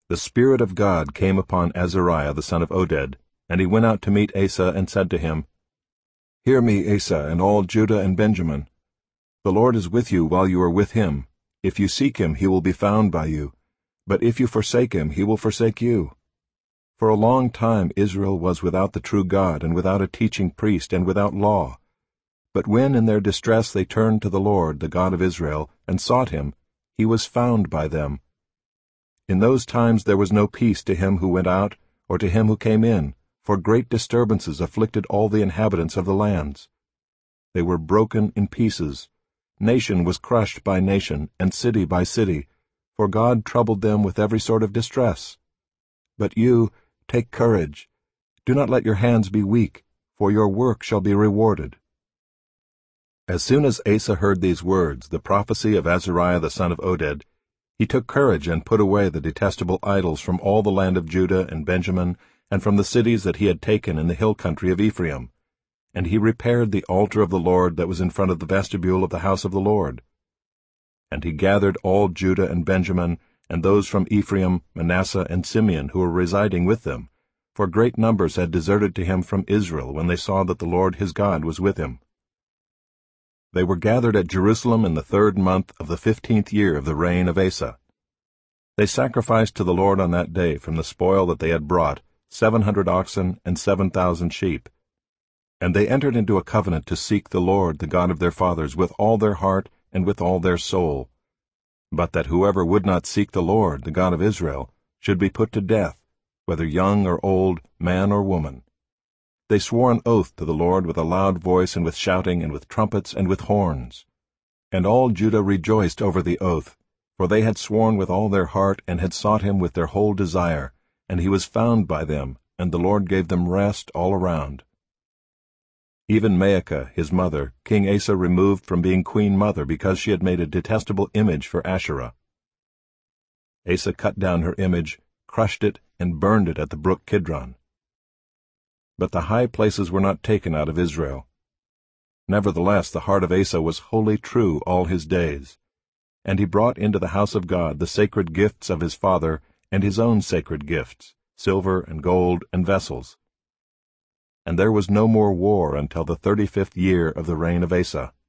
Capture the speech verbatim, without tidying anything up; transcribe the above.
the Spirit of God came upon Azariah the son of Oded, and he went out to meet Asa and said to him, Hear me, Asa, and all Judah and Benjamin. The Lord is with you while you are with him. If you seek him, he will be found by you. But if you forsake him, he will forsake you. For a long time Israel was without the true God, and without a teaching priest, and without law. But when in their distress they turned to the Lord, the God of Israel, and sought him, he was found by them. In those times there was no peace to him who went out, or to him who came in, for great disturbances afflicted all the inhabitants of the lands. They were broken in pieces. Nation was crushed by nation, and city by city, for God troubled them with every sort of distress. But you, take courage. Do not let your hands be weak, for your work shall be rewarded. As soon as Asa heard these words, the prophecy of Azariah the son of Oded, he took courage and put away the detestable idols from all the land of Judah and Benjamin, and from the cities that he had taken in the hill country of Ephraim. And he repaired the altar of the Lord that was in front of the vestibule of the house of the Lord. And he gathered all Judah and Benjamin, and those from Ephraim, Manasseh, and Simeon who were residing with them, for great numbers had deserted to him from Israel when they saw that the Lord his God was with him. They were gathered at Jerusalem in the third month of the fifteenth year of the reign of Asa. They sacrificed to the Lord on that day from the spoil that they had brought seven hundred oxen and seven thousand sheep. And they entered into a covenant to seek the Lord, the God of their fathers, with all their heart and with all their soul, but that whoever would not seek the Lord, the God of Israel, should be put to death, whether young or old, man or woman. They swore an oath to the Lord with a loud voice, and with shouting, and with trumpets, and with horns. And all Judah rejoiced over the oath, for they had sworn with all their heart, and had sought him with their whole desire, and he was found by them, and the Lord gave them rest all around. Even Maacah, his mother, King Asa removed from being queen mother, because she had made a detestable image for Asherah. Asa cut down her image, crushed it, and burned it at the brook Kidron. But the high places were not taken out of Israel. Nevertheless the heart of Asa was wholly true all his days. And he brought into the house of God the sacred gifts of his father, and his own sacred gifts, silver and gold and vessels. And there was no more war until the thirty-fifth year of the reign of Asa.